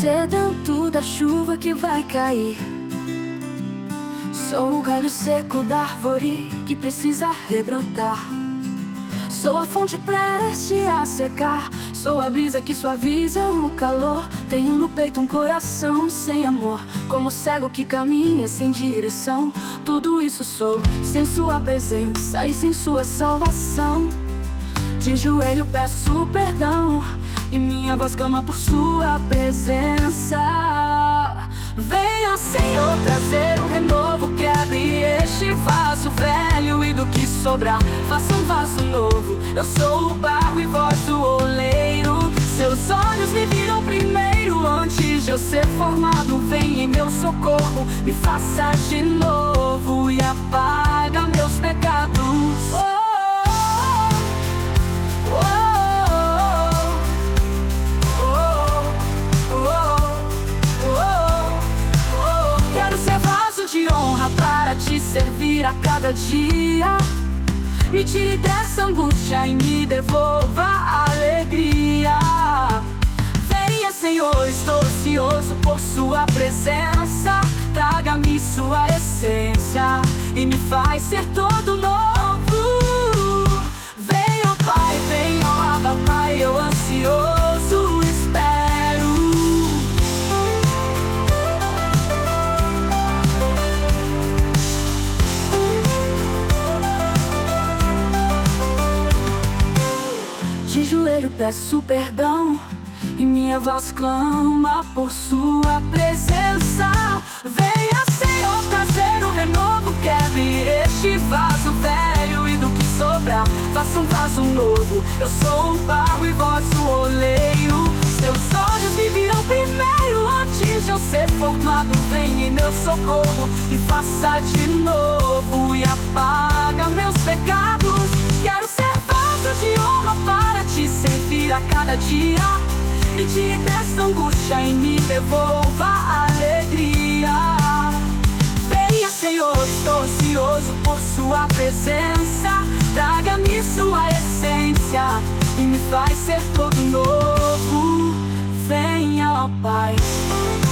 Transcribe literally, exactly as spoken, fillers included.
sedento da chuva que vai cair. Sou o galho seco da árvore que precisa rebrotar. Sou a fonte prestes a secar. Sou a brisa que suaviza o calor. Tenho no peito um coração sem amor, como cego que caminha sem direção. Tudo isso sou, sem sua presença e sem sua salvação. De joelho peço perdão e minha voz clama por sua presença. Venha, Senhor, trazer um renovo. Quebre este vaso velho e do que sobrar faça um vaso novo. Eu sou o barro e vós o oleiro. Seus olhos me viram primeiro. Antes de eu ser formado, vem em meu socorro. Me faça de novo e apaga meus pecados. Oh, de honra para te servir a cada dia. Me tire dessa angústia e me devolva a alegria. Venha, Senhor, estou ansioso por sua presença. Traga-me sua essência e me faz ser todo novo. Venha, Pai, venha, Abba, Pai, eu ansioso espero. De joelho peço perdão e minha voz clama por sua presença. Venha, Senhor, trazer um renovo. Quebre este vaso velho e do que sobrar faça um vaso novo. Eu sou o barro e vós o oleiro. Seus olhos me viram primeiro. Antes de eu ser formado, vem em meu socorro e faça de novo e apaga meus pecados. Quero ser vaso de honra para te servir a cada dia. Me tire dessa angústia e me devolva a alegria. Venha, Senhor, estou ansioso por sua presença. Traga-me sua essência e me faz ser todo novo. Venha, ó Pai.